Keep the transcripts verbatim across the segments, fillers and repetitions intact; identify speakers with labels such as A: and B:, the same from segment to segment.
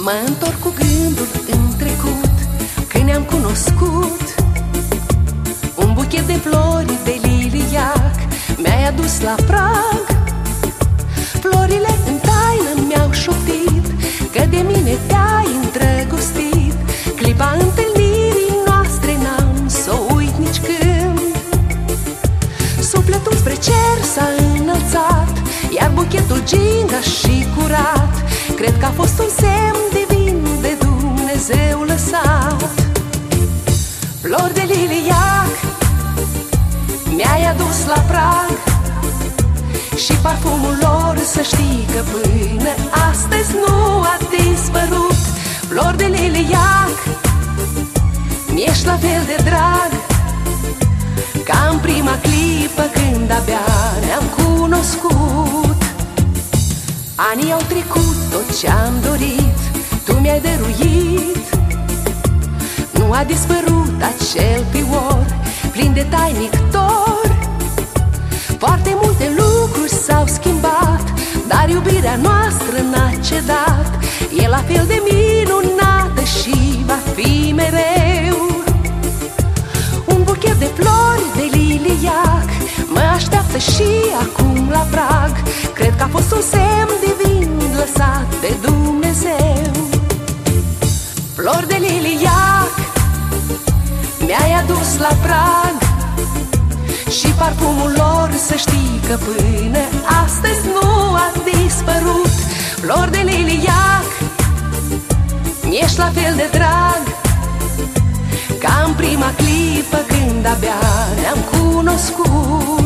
A: Mă întorc cu gândul în trecut, când ne-am cunoscut. Un buchet de flori de liliac mi-ai adus la prag. Florile în taină mi-au șoptit că de mine te-ai îndrăgostit. Clipa întâlnirii noastre n-am s-o uit nici când. Sufletul spre cer s-a înălțat, iar buchetul ginga și curat. Cred că a fost un semn divin de Dumnezeu lăsat. Flori de liliac mi-ai adus la prag, și parfumul lor să știi că până astăzi nu a dispărut. Flori de liliac, mi-ești la fel de drag ca în prima clipă când abia ne-am cunoscut. Anii au trecut, tot ce-am dorit tu mi-ai dăruit. Nu a dispărut acel fior plin de tainic dor. Foarte multe lucruri s-au schimbat, dar iubirea noastră n-a cedat. E la fel de minunată și va fi mereu. Un buchet de flori de liliac mă așteaptă și acum la prag. Cred că a fost un semn divin lăsat de Dumnezeu. Flori de liliac mi-ai adus la prag, și parfumul lor să știi că până astăzi nu a dispărut. Flori de liliac, mi-ești la fel de drag ca în prima clipă când abia ne-am cunoscut.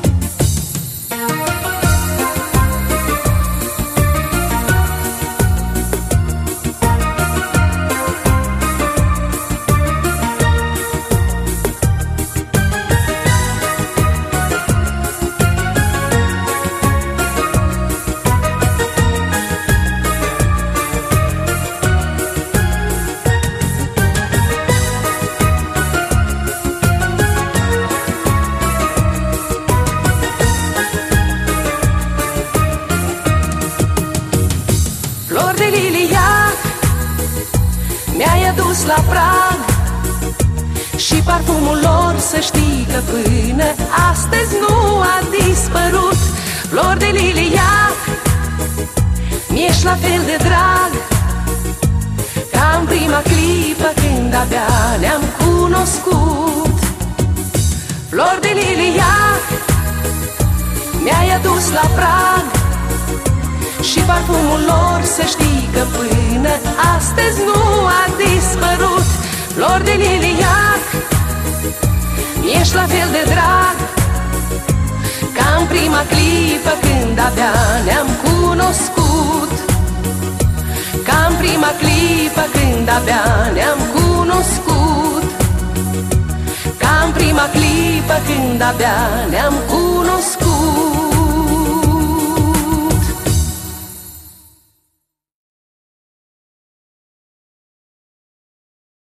A: Flori de liliac mi-ai adus la prag, și parfumul lor să știi că până astăzi nu a dispărut. Flori de liliac, mi-ești la fel de drag ca în prima clipă când abia ne-am cunoscut. Flori de liliac, mi-ai adus la prag, și parfumul lor să știi că până astăzi nu a dispărut. Flori de liliac, ești la fel de drag ca în prima clipă când abia ne-am cunoscut. Ca în prima clipă când abia ne-am cunoscut. Ca în prima clipă când abia ne-am cunoscut.